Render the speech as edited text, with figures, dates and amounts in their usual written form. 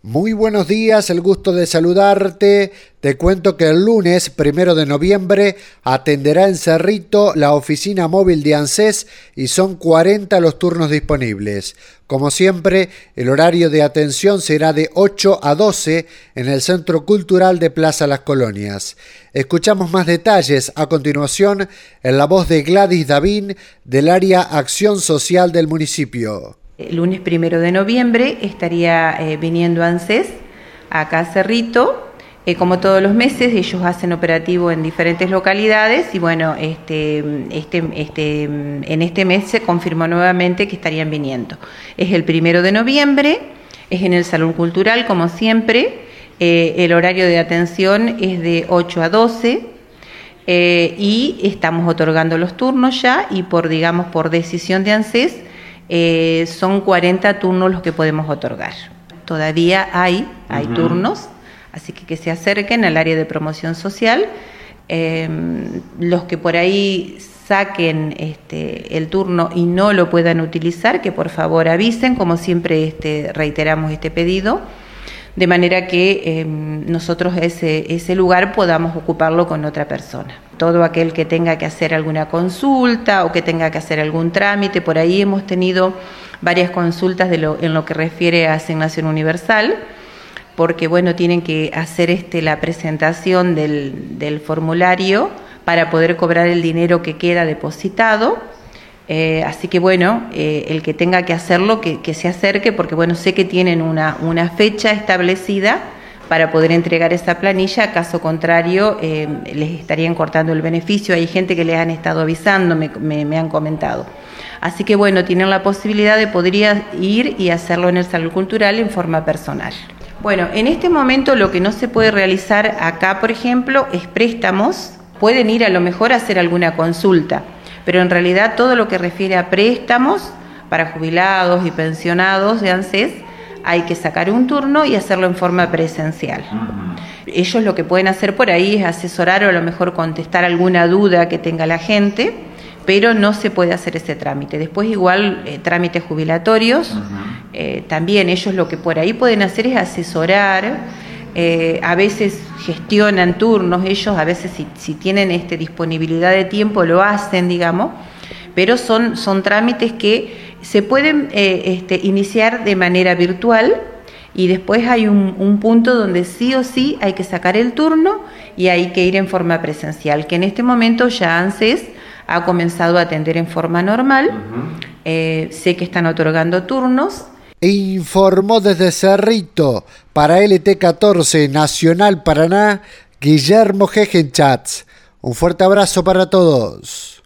Muy buenos días, el gusto de saludarte. Te cuento que el lunes 1 de noviembre atenderá en Cerrito la oficina móvil de ANSES y son 40 los turnos disponibles. Como siempre, el horario de atención será de 8 a 12 en el Centro Cultural de Plaza Las Colonias. Escuchamos más detalles a continuación en la voz de Gladys Davín del área Acción Social del municipio. El lunes 1 de noviembre estaría viniendo ANSES acá a Cerrito. Como todos los meses, ellos hacen operativo en diferentes localidades y bueno, en este mes se confirmó nuevamente que estarían viniendo. Es el 1 de noviembre, es en el Salón Cultural como siempre. El horario de atención es de 8 a 12 y estamos otorgando los turnos ya y por decisión de ANSES, son 40 turnos los que podemos otorgar. Todavía hay turnos, así que se acerquen al área de promoción social. Los que por ahí saquen el turno y no lo puedan utilizar, que por favor avisen, como siempre reiteramos este pedido, de manera que nosotros ese lugar podamos ocuparlo con otra persona. Todo aquel que tenga que hacer alguna consulta o que tenga que hacer algún trámite, por ahí hemos tenido varias consultas en lo que refiere a asignación universal, porque bueno, tienen que hacer la presentación del formulario para poder cobrar el dinero que queda depositado. Así que bueno, el que tenga que hacerlo, que se acerque, porque bueno, sé que tienen una fecha establecida para poder entregar esa planilla. Caso contrario, les estarían cortando el beneficio. Hay gente que les han estado avisando, me han comentado. Así que bueno, tienen la posibilidad de poder ir y hacerlo en el Salón Cultural en forma personal. Bueno, en este momento lo que no se puede realizar acá, por ejemplo, es préstamos. Pueden ir a lo mejor a hacer alguna consulta, pero en realidad todo lo que refiere a préstamos para jubilados y pensionados de ANSES hay que sacar un turno y hacerlo en forma presencial. Ellos lo que pueden hacer por ahí es asesorar o a lo mejor contestar alguna duda que tenga la gente, pero no se puede hacer ese trámite. Después igual trámites jubilatorios, también ellos lo que por ahí pueden hacer es asesorar. A veces gestionan turnos, ellos a veces si tienen disponibilidad de tiempo lo hacen, pero son trámites que se pueden iniciar de manera virtual y después hay un punto donde sí o sí hay que sacar el turno y hay que ir en forma presencial, que en este momento ya ANSES ha comenzado a atender en forma normal. Sé que están otorgando turnos. Informó desde Cerrito para LT14 Nacional Paraná, Guillermo Gegenchatz. Un fuerte abrazo para todos.